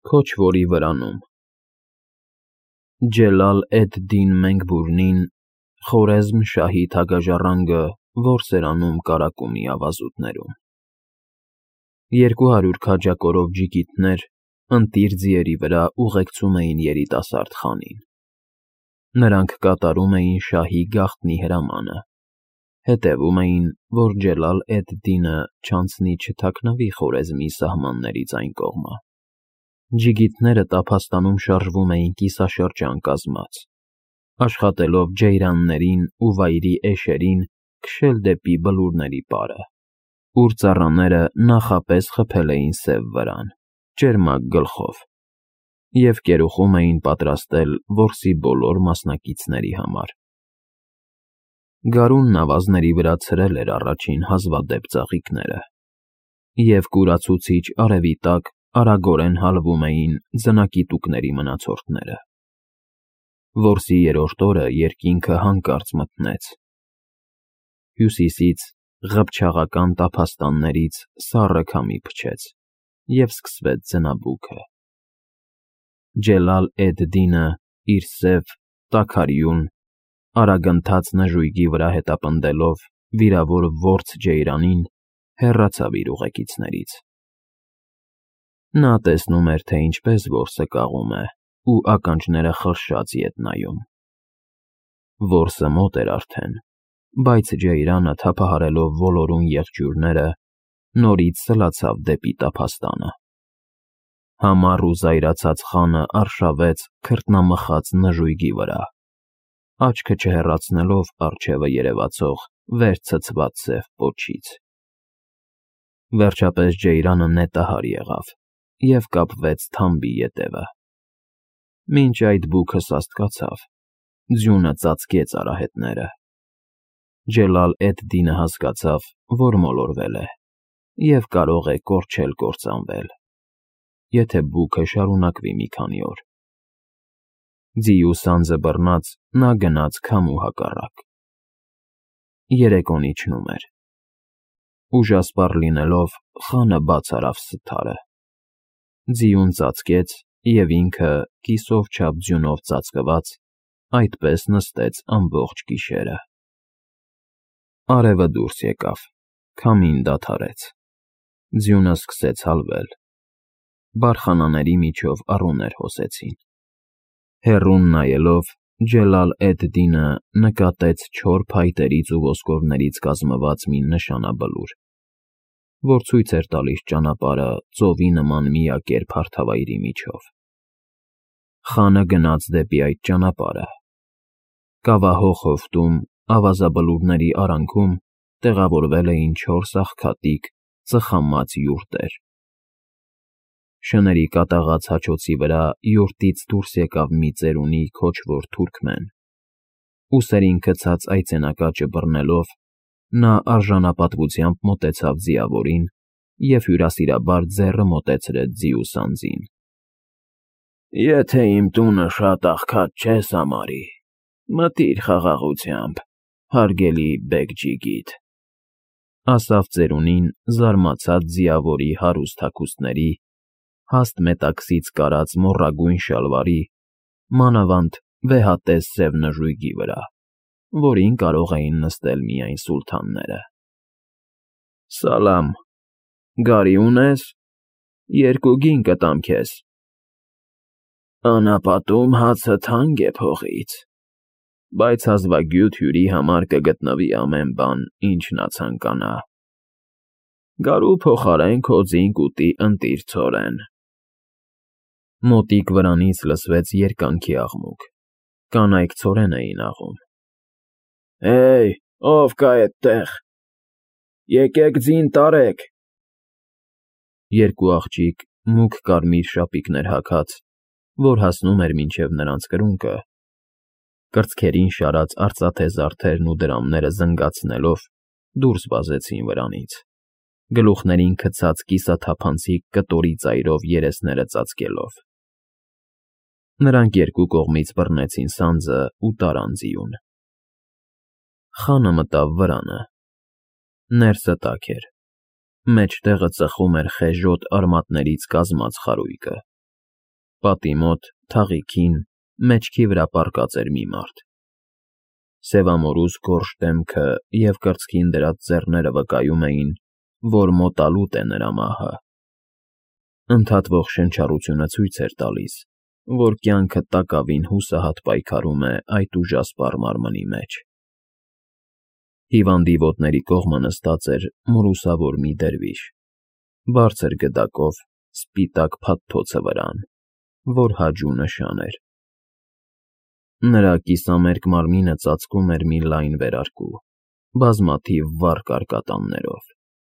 Քոչվորի վրանում Ջելալ էդ-Դին Մենգբուրնին Խորեզմ շահի թագաժառանգը Որսերանում կարակումի ավազուտներում 200 քաջակորով ջիգիտներ ընտիր ձիերի վրա ուղեկցում էին երիտասարդ խանին։ Նրանք կատարում էին շահի գաղտնի հրամանը, հետևում էին, որ Ջելալ էդ-Դինը չանցնի չթաքնվի Խորեզմի սահմաններից այն կողմը։ Ջիգիտները Տափաստանում շարժվում էին կիսաշրջան կազմած, աշխատելով ջեյրաններին ու վայրի էշերին քշել դեպի բլուրների պարը, ուր ծառաները նախապես խփել էին սև վրան, ճերմակ գլխով, և կերուխում էին պատրաստել որսի բոլոր մասնակիցների համար։ Գարունն ավազների վրա ցրել էր առաջին հազվադեպ ծաղիկները, և կուրացուցիչ արևի տակ արագորեն հալվում էին ձնակի տուկների մնացորդները։ Որսի երրորդ օրը երկինքը հանկարծ մթնեց։ Հյուսիսից ղփչաղական տափաստաններից սառը քամի փչեց, և սկսվեց ձնաբուքը։ Ջելալ էդ-Դինը իր սև, տաքարյուն, արագընթաց նժույգի վրա հետապնդելով վիրավոր որց ջեյրանին, հեռացավ իր ուղեկիցներից։ Նա տեսնում էր, թե ինչպես որսը կաղում է ու ականջները խլշած ետ նայում։ Որսը մոտ էր արդեն, բայց ջեյրանը թափահարելով ոլորուն եղջյուրները, նորից սլացավ դեպի Տափաստանը։ Համառ ու զայրացած խանը արշավեց քրտնամխած նժույգի վրա, աչքը չհեռացնելով առջևը երևացող վեր ցցված սև պոչից։ Վերջապես ջեյրանը նետահար եղավ և կապվեց թամբի ետևը։ Մինչ այդ բուքը սաստկացավ, ձյունը ծածկեց արահետները։ Ջելալ էդ-Դինը հասկացավ, որ մոլորվել է և կարող է կորչել կործանվել, եթե բուքը շարունակվի մի քանի օր։ Ձիու սանձը բռնած նա գնաց քամու հակառակ։ Երեկոն իջնում էր։ Ուժասպառ լինելով, խանը բաց արավ սթարը։ Ձիուն ծածկեց և ինքը, կիսով չափ ձյունով ծածկված, այդպես նստեց ամբողջ գիշերը։ Արևը դուրս եկավ, քամին դադարեց, ձյունը սկսեց հալվել, բարխանաների միջով առուներ հոսեցին։ Հեռուն նայելով, Ջելալ էդ-Դինը նկատեց չոր փայտերից ու ոսկորներից կազմված մի նշանաբլուր, որ ցույց էր տալիս ճանապարհը ծովի նման միակերպ հարթավայրի միջով։ Խանը գնաց դեպի այդ ճանապարհը։ Կավահող հովտում, ավազաբլուրների արանքում տեղավորվել էին 4 աղքատիկ, ծխամած յուրտեր։ Շների կատաղած հաչոցի վրա յուրտից դուրս եկավ մի ծերունի քոչվոր թուրքմեն։ Ուսերին գցած այծենակաճը բռնելով, նա արժանապատվությամբ մոտեցավ ձիավորին և հյուրասիրաբար ձեռը մոտեցրեց ձիու սանձին։ «Եթե իմ տունը շատ աղքատ չես համարի, մտիր խաղաղությամբ, հարգելի Բեգ֊ջիգիտ», ասավ ծերունին զարմացած ձիավորի հարուստ հագուստների, հաստ մետաքսից կարած մոռագույն շալվարի, մանավանդ վեհատես սև նժույգի վրա, որին կարող էին նստել միայն սուլթանները։ «Սալամ, գարի ունե՞ս, 2 գին կտամ քեզ»։ «Անապատում հացը թանկ է փողից, բայց հազվագյուտ հյուրի համար կգտնվի ամեն բան, ինչ նա ցանկանա։ Գարու փոխարեն քո ձին կուտի ընտիր ցորեն»։ Մոտիկ վրանից լսվեց երկանքի աղմուկ, կանայք ցորեն էին աղում։ «Հեյ, ով կա էդտեղ, եկեք ձին տարեք»։ 2 աղջիկ, մուգ կարմիր շապիկներ հագած, որ հասնում էր մինչև նրանց կրունկը, կրծքերին շարած արծաթե զարդերն ու դրամները զնգացնելով, դուրս վազեցին վրանից, գլուխներին գցած կիսաթափանցիկ կտորի ծայրով երեսները ծածկելով։ Նրանք երկու կողմից բռնեցին սանձը ու տարան ձիուն։ Խանը մտավ վրանը։ Ներսը տաք էր, մեջտեղը ծխում էր խեժոտ արմատներից կազմած խարույկը։ Պատի մոտ, թաղիքին, մեջքի վրա պառկած էր մի մարդ։ Սևամորուս գորշ դեմքը և կրծքին դրած ձեռները վկայում էին, որ մոտալուտ է նրա մահը։ Ընդհատվող շնչառությունը ցույց էր տալիս, որ կյանքը տակավին հուսահատ պայքարում է այդ ուժասպառ մարմնի մեջ։ Հիվանդի ոտների կողմը նստած էր մորուսավոր մի դերվիշ, բարձր գդակով, սպիտակ փաթթոցը վրան, որ Հաջու նշան էր։ Նրա կիսամերկ մարմինը ծածկում էր մի լայն վերարկու, բազմաթիվ վառ կարկատաններով։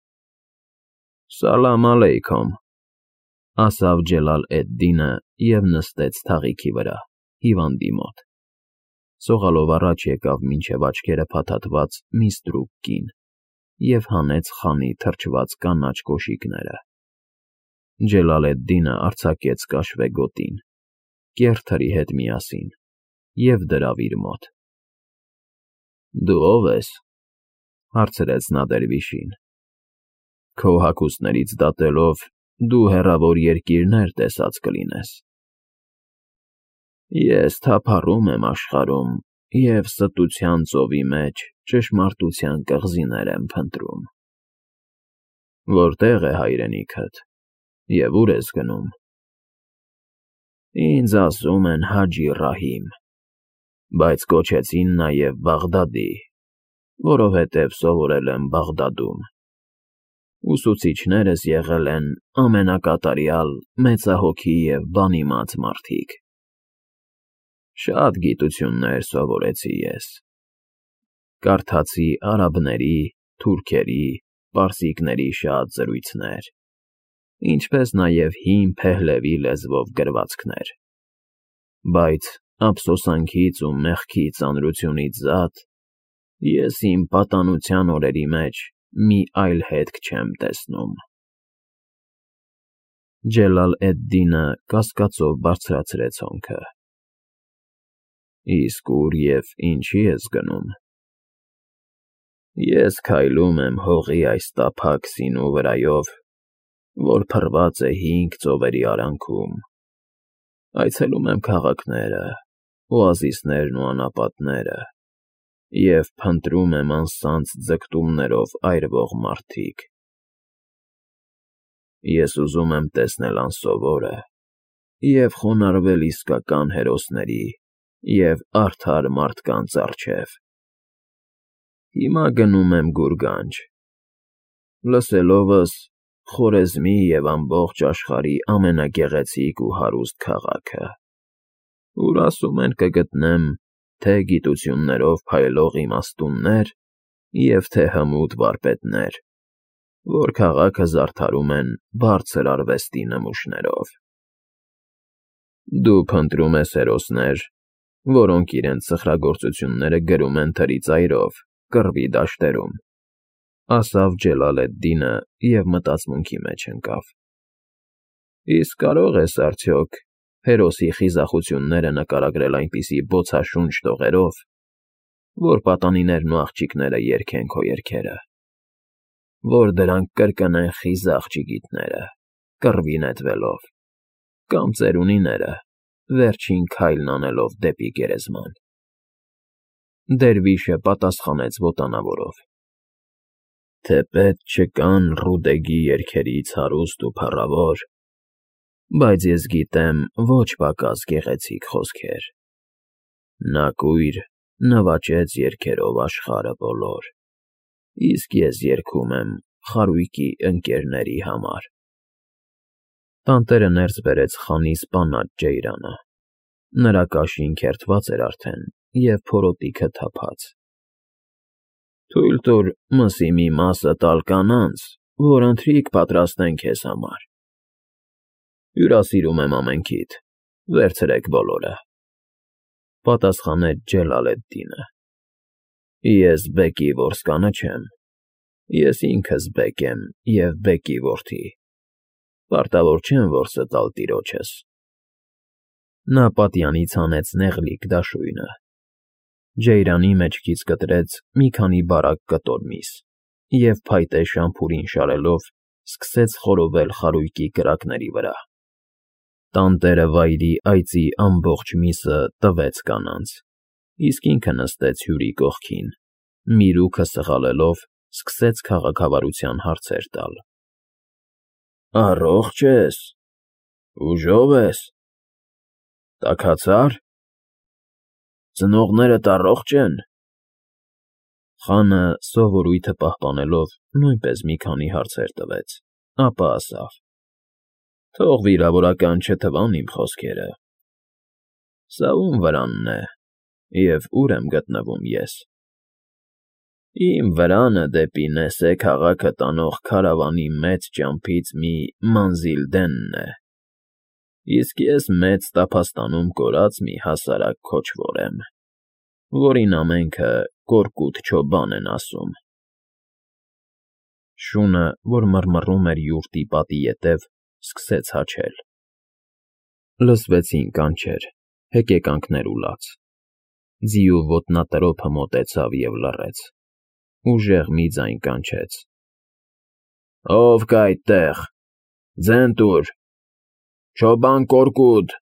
«Սալամ ալեյքում», ասավ Ջելալ-էդ֊Դինը և նստեց թաղիքի վրա, հիվանդի մոտ։ Սողալով առաջ եկավ մինչև աչքերը փաթաթված մի ստրուկ կին և հանեց խանի թրջված կանաչ կոշիկները։ Ջելալ-էդ֊Դինը արձակեց կաշվե գոտին, կեռ թրի հետ միասին, և դրավ իր մոտ։ «Դու ո՞վ ես», հարցրեց նա դերվիշին։ «Քո հագուստներից դատելով, դու հեռավոր երկիրներ տեսած կլինես»։ «Ես թափառում եմ աշխարհում և ստության ծովի մեջ ճշմարտության կղզիներ եմ փնտրում»։ «Որտե՞ղ է հայրենիքդ և ուր ես գնում»։ «Ինձ ասում են Հաջի Ռահիմ, բայց կոչեցին նաև Բաղդադի, որովհետև սովորել եմ Բաղդադում։ Ուսուցիչներս եղել են ամենակատարյալ, մեծահոգի և բանիմաց մարդիկ։ Շատ գիտություններ սովորեցի ես. կարդացի արաբների, թուրքերի, պարսիկների շատ զրույցներ, ինչպես նաև հին Փեհլևի լեզվով գրվածքներ, բայց ափսոսանքից ու մեղքի ծանրությունից զատ ես իմ պատանության օրերի մեջ մի այլ հետք չեմ տեսնում»։ Ջելալ-էդ֊Դինը կասկածով բարձրացրեց հոնքը։ «Իսկ ուր և ինչի ես գնում»։ «Ես քայլում եմ հողի այս տափակ սինու վրայով, որ փռված է 5 ծովերի արանքում, այցելում եմ քաղաքները, օազիսներն ու անապատները և փնտրում եմ անսանձ ձգտումներով այրվող մարդիկ։ Ես ուզում եմ տեսնել անսովորը և խոնարհվել իսկական հերոսների և արդար մարդկանց առջև։ Հիմա գնում եմ Գուրգանջ։ Լսելովս Խորեզմի և ամբողջ աշխարհի ամենագեղեցիկ ու հարուստ քաղաքը, ուր ասում են կգտնեմ թե գիտություններով փայլող իմաստուններ և թե հմուտ վարպետներ, որ քաղաքը զարդարում են բարձր արվեստի նմուշներով։ Դու փնտրում ես հերոսներ, որոնք իրենց սխրագործությունները գրում են թրի ծայրով, կռվի դաշտերում», ասավ Ջելալ-էդ֊Դինը և մտածմունքի մեջ ընկավ։ «Իսկ կարո՞ղ ես արդյոք հերոսի խիզախությունները նկարագրել այնպիսի բոցաշունչ տողերով, որ պատանիներն ու աղջիկները երգեն քո երգերը, որ դրանք կրկնեն խիզախ ջիգիտները, կռվի նետվելով, կամ ծերունիները, վերջին քայլն անելով դեպի գերեզման»։ Դերվիշը պատասխանեց ոտանավորով. «Թեպետ չկան Ռուդեգի երգերից հարուստ ու փառավոր, բայց ես գիտեմ ոչ պակաս գեղեցիկ խոսքեր։ Նա կույր նվաճեց երգերով աշխարհը բոլոր, իսկ ես երգում եմ խարույկի ընկերների համար»։ Տանտերը ներս բերեց խանի սպանաչ ջեյրանը։ Նրա կաշին քերթված էր արդեն և փորոտիքը թափած։ «Թույլ տուր մսի մի մասը տալ կանանց, որ ընթրիք պատրաստեն քեզ համար»։ «Հյուրասիրում եմ ամենքիդ, վերցրեք բոլորը», պատասխանեց Ջելալ-էդ֊Դինը։ «Ես բեկի որսկանը չեմ, ես ինքս բեկ եմ և բեկի որդի, պարտավոր չեմ որսը տալ տիրոջս»։ Նա պատյանից հանեց նեղլիկ դաշույնը, ջեյրանի մեջքից կտրեց մի քանի բարակ կտոր միս և փայտե շամփուրին շարելով սկսեց խորովել խարույկի կրակների վրա։ Տանտերը վայրի այծի ամբողջ միսը տվեց կանանց, իսկ ինքը նստեց հյուրի կողքին, միրուքը սղալելով սկսեց քաղաքավարության հարցեր տալ. Առողջ ես, ուժով ես, տաքացա՞ր, ծնողներդ առողջ են։ Խանը սովորույթը պահպանելով նույնպես մի քանի հարցեր տվեց, ապա ասավ. Թող վիրավորական չթվան իմ խոսքերը։ Սա ում վրանն է, և ուր եմ գտնվում ես։ Իմ վրանը դեպի Նեսե քաղաքը տանող քարավանի մեծ ճամփից մի Մանզիլդենն է, իսկ ես մեծ տափաստանում կորած մի հասարակ քոչվոր եմ, որին ամենքը Կորկուտ Չոբան են ասում։ Շունը, որ մռմռում էր յուրտի պատի ետև, սկսեց հաչել։ Լսվեցին կանչեր, հեկեկանքներ ու լաց։ Ձիու ոտնատրոփը մոտեցավ և լռեց։ Ուժեղ մի ձայն կանչեց. Ո՞վ կա այդտեղ, ձեն տուր, Չոբան Կորկուտ։